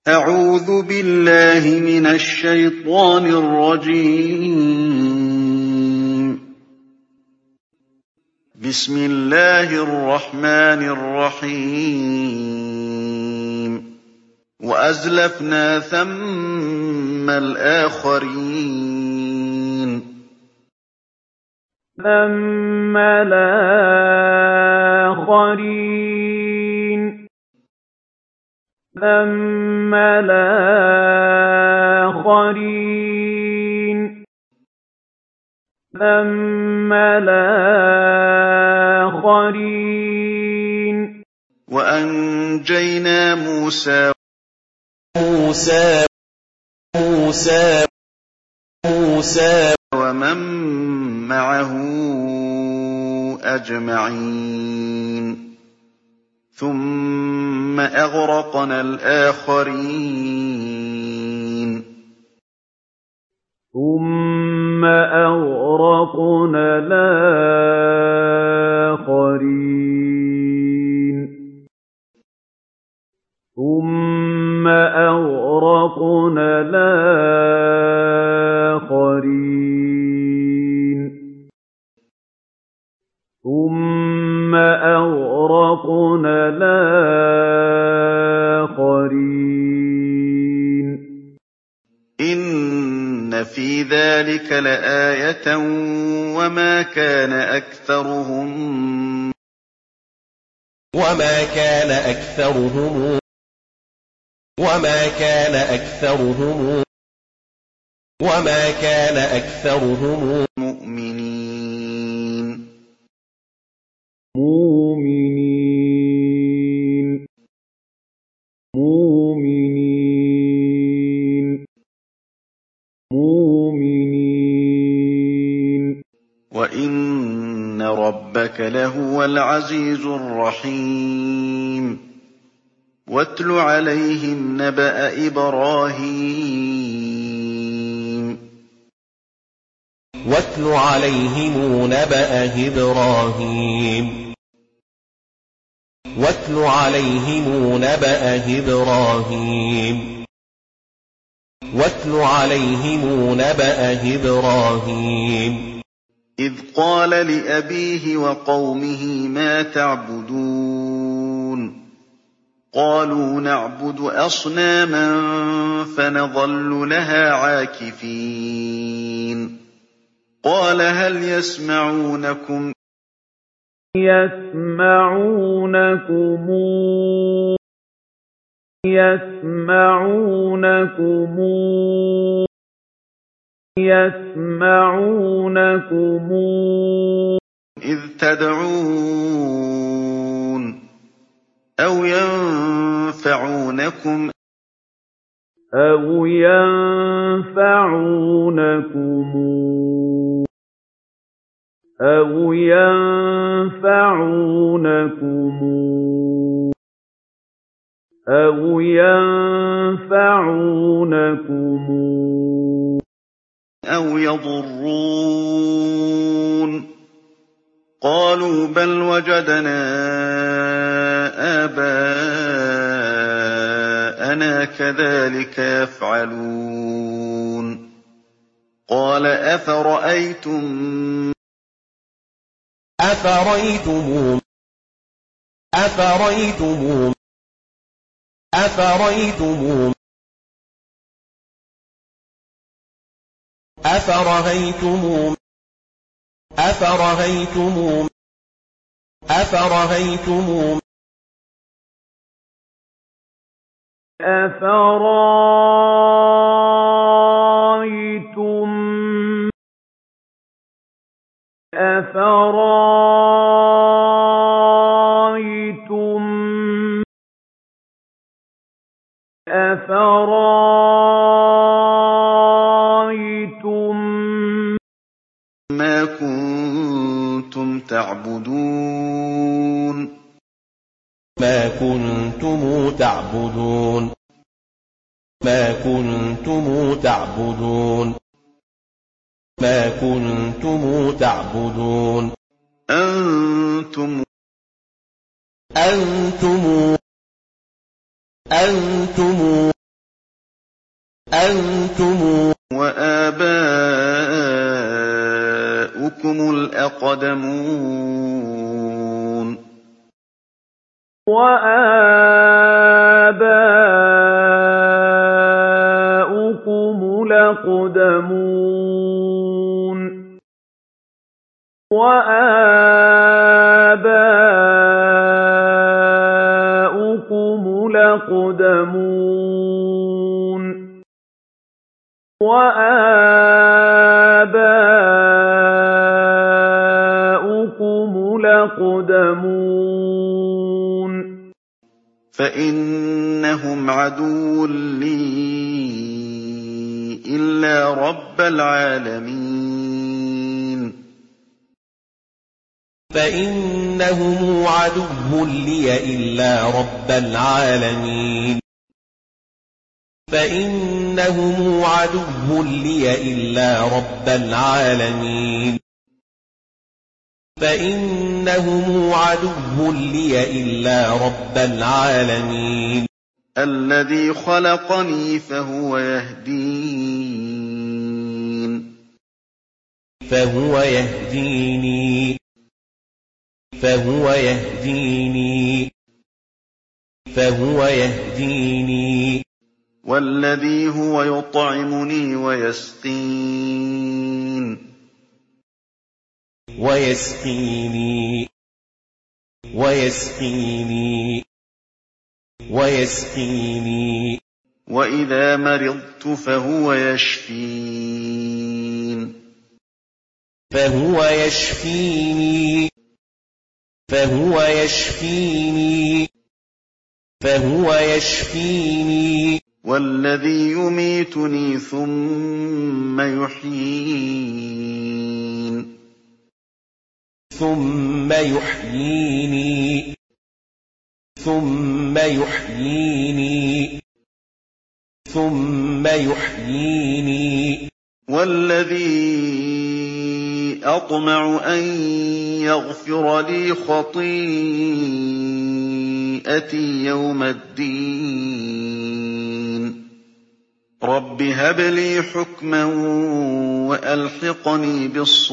أعوذ بالله من الشيطان الرجيم. بسم الله الرحمن الرحيم. وأزلفنا ثم الآخرين. ثم الآخرين. ثم الآخرين. ثم الآخرين. وأنجينا موسى ومن معه أجمعين. ثم أغرقنا الآخرين. ثم أغرقنا الآخرين. ثم أغرقنا الآخرين. ثم أغرقنا الآخرين. إن في ذلك لآية وما كان أكثرهم مؤمنين. وإن ربك لهو العزيز الرحيم. واتل عليهم نبأ إبراهيم. إذ قال لأبيه وقومه ما تعبدون. قالوا نعبد أصناما فنظل لها عاكفين. قال هل يسمعونكم إذ تدعون أو ينفعونكم أو يضرون. قالوا بل وجدنا آباءنا كذلك يفعلون. قال أفرأيتم ما كنتم تعبدون. أنتم أنتم وآباؤكم الأقدمون وآباؤكم الأقدمون وآباؤكم الأقدمون وآباؤكم الأقدمون فإنهم عدو لي إلا رب العالمين فإنهم عدو لي إلا رب العالمين فإنهم عدو لي إلا رب العالمين فإنهم عدو لي إلا رب العالمين الذي خلقني فهو يهدين فهو يهديني فهو يهديني فهو يهديني والذي هو يطعمني ويسقين ويسقيني ويسقيني ويسقيني وإذا مرضت فهو يشفين فهو يشفيني فهو يشفيني فهو يشفيني والذي يميتني ثم يحيين ثم يحييني ثم يحييني ثم يحييني والذي أطمع أن يغفر لي خطيئتي يوم الدين رب هب لي حكما وألحقني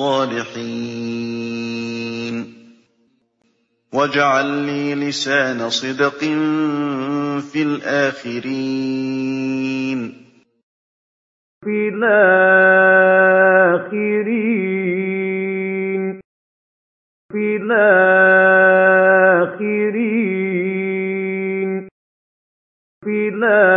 بالصالحين واجعل لي لسان صدق في الآخرين في الآخرين في الآخرين في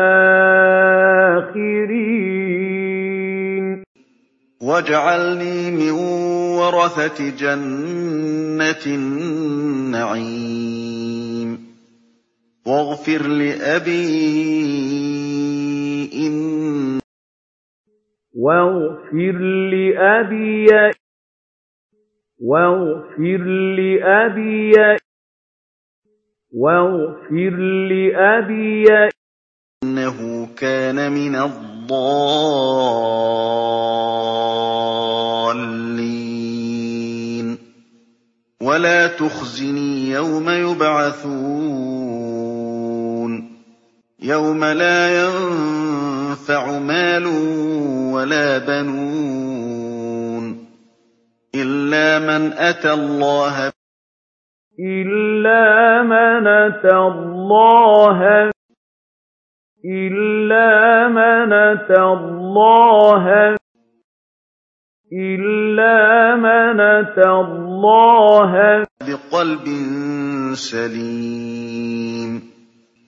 الآخرين واجعلني من ورثة جنة النعيم واغفر لأبي واغفر لأبي واغفر لأبي واغفر لأبي إنه كان من الضالين ولا تخزني يوم يبعثون يوم لا ينفع مال ولا بنون إلا من أتى الله بقلب سليم